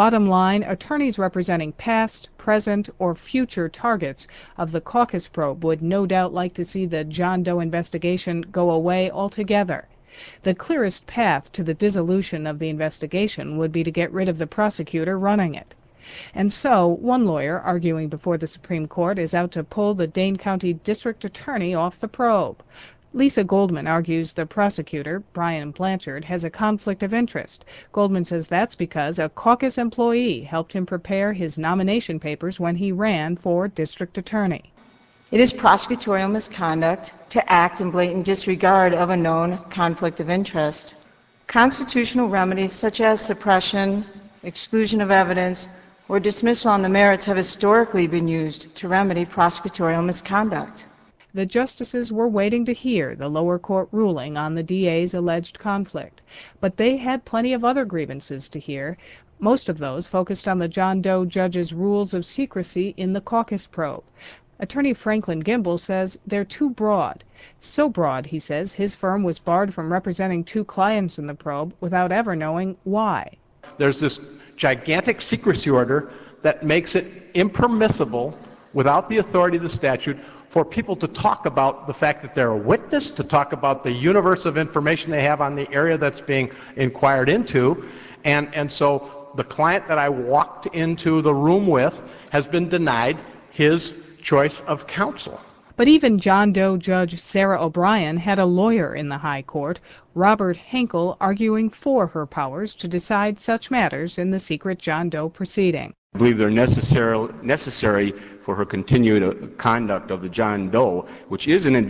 Bottom line, attorneys representing past, present, or future targets of the caucus probe would no doubt like to see the John Doe investigation go away altogether. The clearest path to the dissolution of the investigation would be to get rid of the prosecutor running it. And so, one lawyer arguing before the Supreme Court is out to pull the Dane County District Attorney off the probe. Lisa Goldman argues the prosecutor, Brian Blanchard, has a conflict of interest. Goldman says that's because a caucus employee helped him prepare his nomination papers when he ran for district attorney. It is prosecutorial misconduct to act in blatant disregard of a known conflict of interest. Constitutional remedies such as suppression, exclusion of evidence, or dismissal on the merits have historically been used to remedy prosecutorial misconduct. The justices were waiting to hear the lower court ruling on the DA's alleged conflict, but they had plenty of other grievances to hear. Most of those focused on the John Doe judge's rules of secrecy in the caucus probe. Attorney Franklin Gimbel says they're too broad. So broad, he says, his firm was barred from representing 2 clients in the probe without ever knowing why. There's this gigantic secrecy order that makes it impermissible, without the authority of the statute, for people to talk about the fact that they're a witness, to talk about the universe of information they have on the area that's being inquired into. And so the client that I walked into the room with has been denied his choice of counsel. But even John Doe Judge Sarah O'Brien had a lawyer in the High Court, Robert Henkel, arguing for her powers to decide such matters in the secret John Doe proceeding. I believe they're necessary for her continued conduct of the John Doe, which is an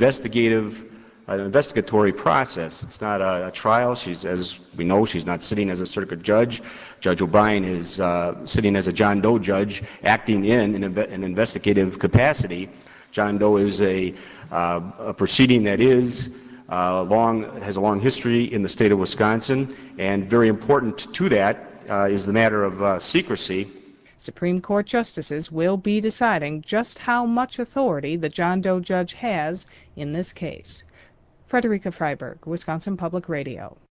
investigatory process. It's not a trial. As we know, she's not sitting as a circuit judge. Judge O'Brien is sitting as a John Doe judge, acting in an investigative capacity. John Doe is a proceeding that has a long history in the state of Wisconsin, and very important to that is the matter of secrecy. Supreme Court justices will be deciding just how much authority the John Doe judge has in this case. Frederica Freiberg, Wisconsin Public Radio.